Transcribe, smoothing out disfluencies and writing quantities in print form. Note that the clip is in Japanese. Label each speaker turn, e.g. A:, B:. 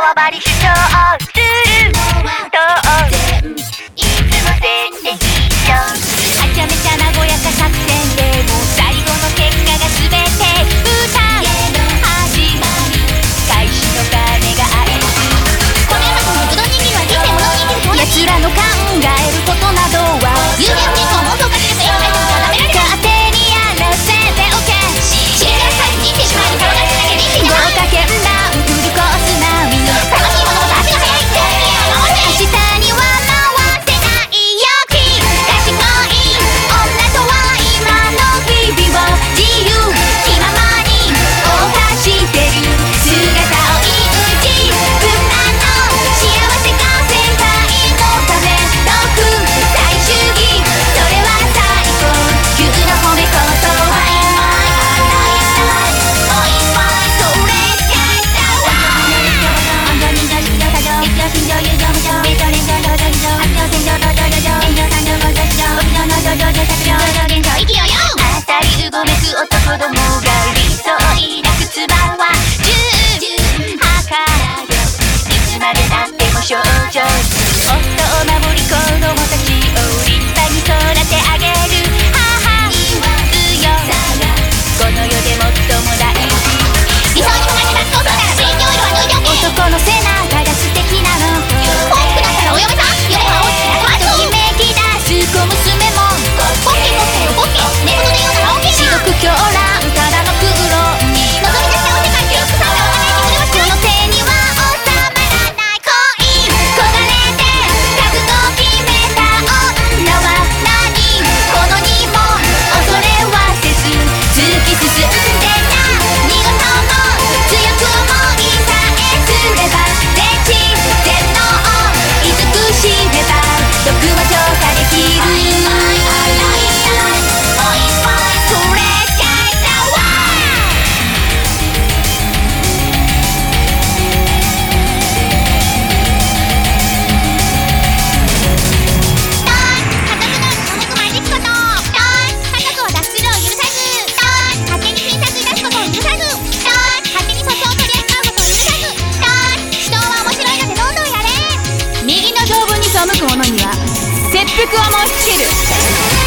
A: ばり主張するといつも全然一緒。はちゃめちゃ和やか作戦でも最後の結果が全て歌始まり開始の鐘が合図。
B: この世の中の武道人間は人生物人間と同じ。
A: 奴らの考えることなどは
B: 有限人口妄想化して絵を描いてもダメられる。
A: 勝手にやらせておけ。
B: 死んだら最後人生しまいに転がしなきゃ人生じゃない。
A: 豪華絢爛フルコース並み。
B: 楽しいものほど足が速いって
A: 明日には回せないよ気賢い女とは今の日々を自由気ままに謳歌してる姿を自分らの幸せが世界のため独裁主義それは最高級の褒め言葉。男どもが理想を抱く妻は10儚げいつまでたっても少女。夫を守り子供たちを立派に育て上げる母強さがこの世で最も大事。
B: 理想に向かって格闘するならブレーキオイルは抜いておけ。
A: 男の背中が素敵なの
B: 大きくなったらお嫁さん夢は大きくなる。
A: ときめき出す小娘も
B: ポッケポッケよポッケ寝言で言うなら OK じゃん。
A: 白く狂乱ただの空論に
B: 望み出したお世界中腐ったお金にくれました。
A: この手には収まらない恋焦がれて覚悟を決めた女は何者にも恐れはせず突き進んで何事も強く思いさえすれば全知全能慈しめば毒も浄化できる。背く者には切腹を申し付ける。